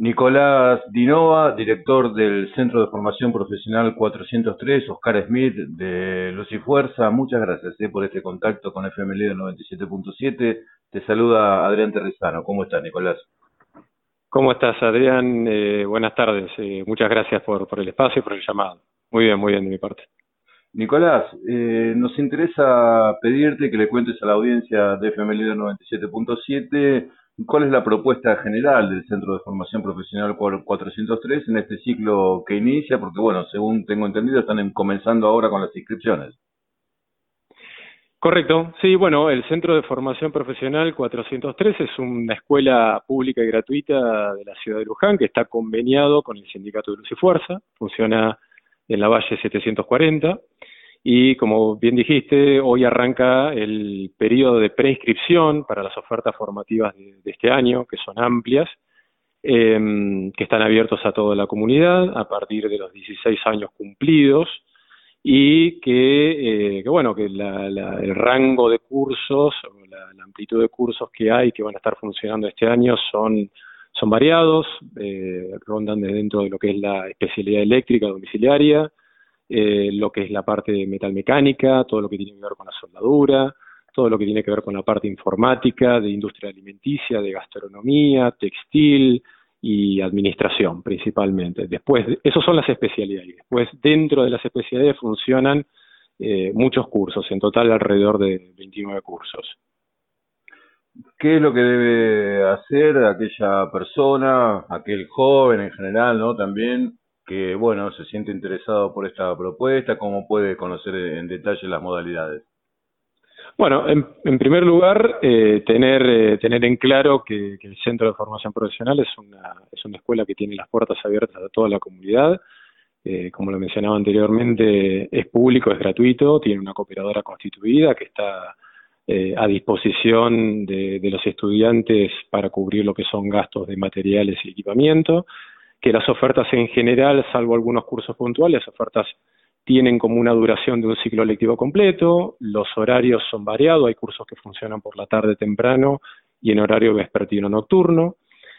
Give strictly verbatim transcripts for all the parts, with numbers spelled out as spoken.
Nicolás Dinova, director del Centro de Formación Profesional cuatrocientos tres, Oscar Smith de Luz y Fuerza. Muchas gracias eh, por este contacto con F M Líder noventa y siete punto siete. Te saluda Adrián Terrizano. ¿Cómo estás, Nicolás? ¿Cómo estás, Adrián? Eh, buenas tardes. Eh, muchas gracias por, por el espacio y por el llamado. Muy bien, muy bien de mi parte. Nicolás, eh, nos interesa pedirte que le cuentes a la audiencia de F M Líder noventa y siete punto siete cuál es la propuesta general del Centro de Formación Profesional cuatrocientos tres en este ciclo que inicia, porque bueno, según tengo entendido, están en- comenzando ahora con las inscripciones. Correcto. Sí, bueno, el Centro de Formación Profesional cuatrocientos tres es una escuela pública y gratuita de la ciudad de Luján que está conveniado con el Sindicato de Luz y Fuerza. Funciona en la Valle setecientos cuarenta. Y como bien dijiste, hoy arranca el periodo de preinscripción para las ofertas formativas de, de este año, que son amplias, eh, que están abiertos a toda la comunidad a partir de los dieciséis años cumplidos y que, eh, que bueno, que la, la, el rango de cursos, o la, la amplitud de cursos que hay que van a estar funcionando este año son, son variados, eh, rondan de dentro de lo que es la especialidad eléctrica domiciliaria, eh, lo que es la parte de metalmecánica, todo lo que tiene que ver con la soldadura, todo lo que tiene que ver con la parte informática, de industria alimenticia, de gastronomía, textil y administración principalmente. Después, esos son las especialidades. Después, dentro de las especialidades funcionan eh, muchos cursos, en total alrededor de veintinueve cursos. ¿Qué es lo que debe hacer aquella persona, aquel joven en general, ¿no? También que, bueno, se siente interesado por esta propuesta, cómo puede conocer en detalle las modalidades? Bueno, en, en primer lugar, eh, tener, eh, tener en claro que, que el Centro de Formación Profesional es una, es una escuela que tiene las puertas abiertas a toda la comunidad. Eh, como lo mencionaba anteriormente, es público, es gratuito, tiene una cooperadora constituida que está eh, a disposición de, de los estudiantes para cubrir lo que son gastos de materiales y equipamiento, que las ofertas en general, salvo algunos cursos puntuales, las ofertas tienen como una duración de un ciclo lectivo completo, los horarios son variados, hay cursos que funcionan por la tarde temprano y en horario vespertino nocturno.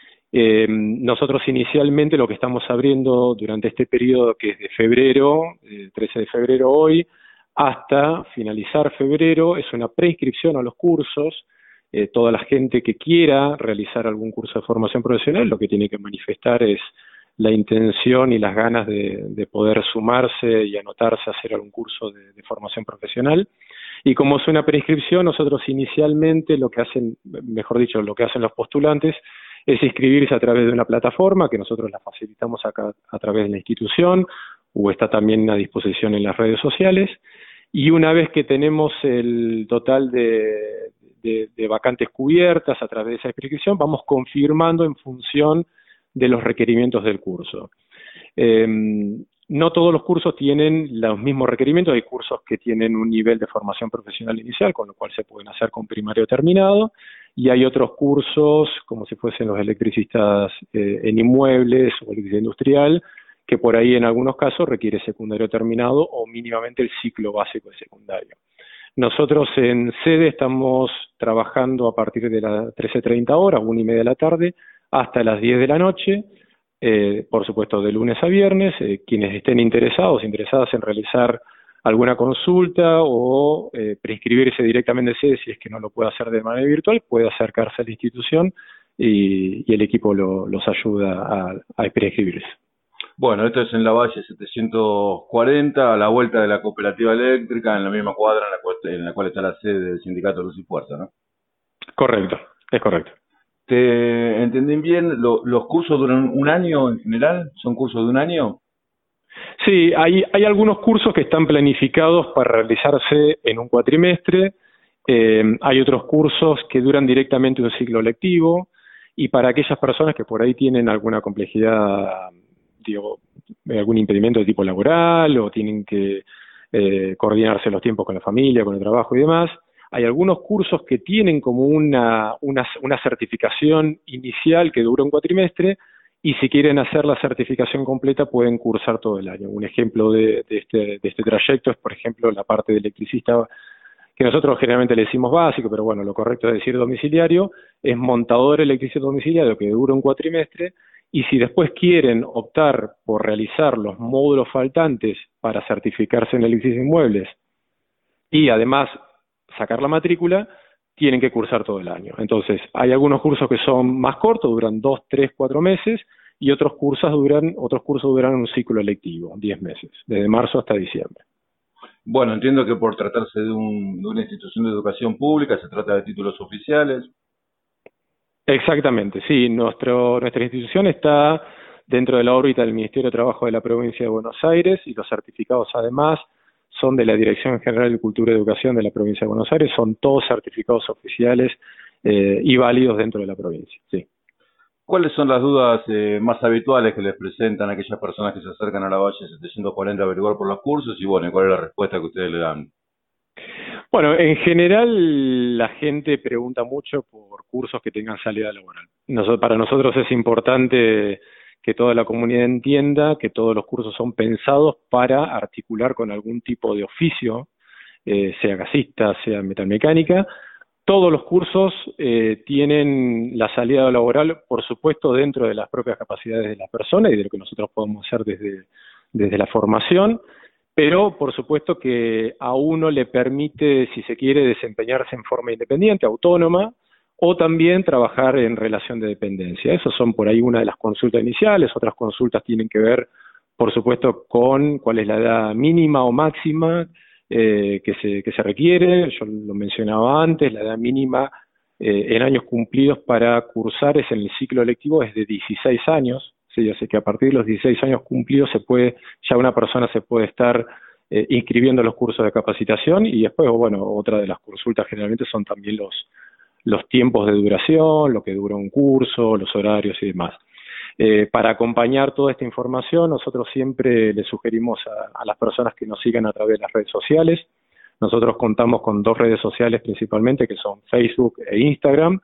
Eh, nosotros inicialmente lo que estamos abriendo durante este periodo, que es de febrero, eh, trece de febrero hoy, hasta finalizar febrero, es una preinscripción a los cursos. Eh, toda la gente que quiera realizar algún curso de formación profesional lo que tiene que manifestar es la intención y las ganas de, de poder sumarse y anotarse a hacer algún curso de, de formación profesional. Y como es una preinscripción, nosotros inicialmente lo que hacen, mejor dicho, lo que hacen los postulantes es inscribirse a través de una plataforma que nosotros la facilitamos acá a través de la institución o está también a disposición en las redes sociales. Y una vez que tenemos el total de, de, de vacantes cubiertas a través de esa inscripción, vamos confirmando en función de los requerimientos del curso. Eh, no todos los cursos tienen los mismos requerimientos, hay cursos que tienen un nivel de formación profesional inicial, con lo cual se pueden hacer con primario terminado, y hay otros cursos, como si fuesen los electricistas eh, en inmuebles o electricidad industrial, que por ahí en algunos casos requiere secundario terminado o mínimamente el ciclo básico de secundario. Nosotros en sede estamos trabajando a partir de las trece treinta horas, una y media de la tarde, hasta las diez de la noche, eh, por supuesto de lunes a viernes. Eh, quienes estén interesados, interesadas en realizar alguna consulta o eh, prescribirse directamente en sede, si es que no lo puede hacer de manera virtual, puede acercarse a la institución y, y el equipo lo, los ayuda a, a prescribirse. Bueno, esto es en la Valle setecientos cuarenta, a la vuelta de la cooperativa eléctrica, en la misma cuadra en la cual, en la cual está la sede del Sindicato de Luz y Fuerza, ¿no? Correcto, es correcto. ¿Te entendí bien? Lo- ¿Los cursos duran un año en general? ¿Son cursos de un año? Sí, hay, hay algunos cursos que están planificados para realizarse en un cuatrimestre, eh, hay otros cursos que duran directamente un ciclo lectivo, y para aquellas personas que por ahí tienen alguna complejidad, digo, algún impedimento de tipo laboral o tienen que eh, coordinarse los tiempos con la familia, con el trabajo y demás, hay algunos cursos que tienen como una, una, una certificación inicial que dura un cuatrimestre, y si quieren hacer la certificación completa pueden cursar todo el año. Un ejemplo de, de, este, de este trayecto es, por ejemplo, la parte de electricista, que nosotros generalmente le decimos básico, pero bueno, lo correcto es decir domiciliario, es montador electricista domiciliario que dura un cuatrimestre, y si después quieren optar por realizar los módulos faltantes para certificarse en el edificio de inmuebles y además sacar la matrícula, tienen que cursar todo el año. Entonces, hay algunos cursos que son más cortos, duran dos, tres, cuatro meses, y otros cursos duran, otros cursos duran un ciclo lectivo, diez meses, desde marzo hasta diciembre. Bueno, entiendo que por tratarse de, un, de una institución de educación pública, se trata de títulos oficiales. Exactamente, sí. Nuestro, nuestra institución está dentro de la órbita del Ministerio de Trabajo de la Provincia de Buenos Aires y los certificados además son de la Dirección General de Cultura y Educación de la Provincia de Buenos Aires, son todos certificados oficiales eh, y válidos dentro de la provincia, sí. ¿Cuáles son las dudas eh, más habituales que les presentan a aquellas personas que se acercan a la Valle setecientos cuarenta a averiguar por los cursos? Y bueno, ¿cuál es la respuesta que ustedes le dan? Bueno, en general la gente pregunta mucho por cursos que tengan salida laboral. Nosotros, para nosotros es importante que toda la comunidad entienda que todos los cursos son pensados para articular con algún tipo de oficio, eh, sea gasista, sea metalmecánica. Todos los cursos eh, tienen la salida laboral, por supuesto, dentro de las propias capacidades de las personas y de lo que nosotros podemos hacer desde, desde la formación, pero por supuesto que a uno le permite, si se quiere, desempeñarse en forma independiente, autónoma, o también trabajar en relación de dependencia. Esas son por ahí una de las consultas iniciales. Otras consultas tienen que ver, por supuesto, con cuál es la edad mínima o máxima eh, que se, que se requiere. Yo lo mencionaba antes, la edad mínima eh, en años cumplidos para cursar es en el ciclo electivo es de dieciséis años. Sí, así que a partir de los dieciséis años cumplidos se puede, ya una persona se puede estar eh, inscribiendo en los cursos de capacitación. Y después, bueno, otra de las consultas generalmente son también los los tiempos de duración, lo que dura un curso, los horarios y demás. Eh, para acompañar toda esta información, nosotros siempre le sugerimos a, a las personas que nos sigan a través de las redes sociales. Nosotros contamos con dos redes sociales principalmente, que son Facebook e Instagram,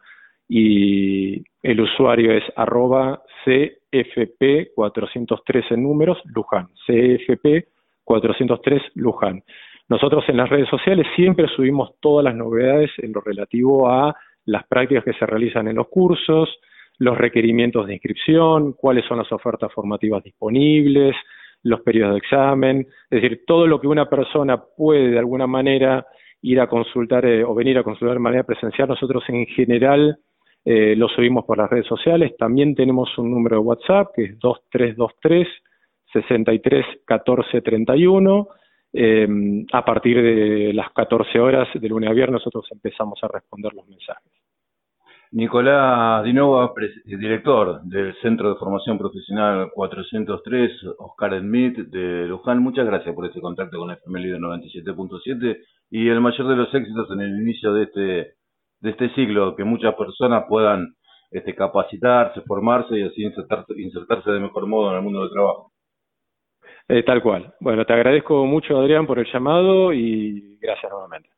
y el usuario es arroba C F P cuatrocientos tres en números, Luján, C F P cuatrocientos tres Luján. Nosotros en las redes sociales siempre subimos todas las novedades en lo relativo a las prácticas que se realizan en los cursos, los requerimientos de inscripción, cuáles son las ofertas formativas disponibles, los periodos de examen, es decir, todo lo que una persona puede de alguna manera ir a consultar eh, o venir a consultar de manera presencial, nosotros en general eh, lo subimos por las redes sociales. También tenemos un número de WhatsApp que es dos tres dos tres, seis tres uno cuatro tres uno. Eh, a partir de las catorce horas de lunes a viernes nosotros empezamos a responder los mensajes. Nicolás Dinova, director del Centro de Formación Profesional cuatrocientos tres, Oscar Smith de Luján, muchas gracias por este contacto con F M Líder noventa y siete punto siete y el mayor de los éxitos en el inicio de este, de este ciclo, que muchas personas puedan este, capacitarse, formarse y así insertarse, insertarse de mejor modo en el mundo del trabajo. Eh, tal cual. Bueno, te agradezco mucho, Adrián, por el llamado y gracias nuevamente.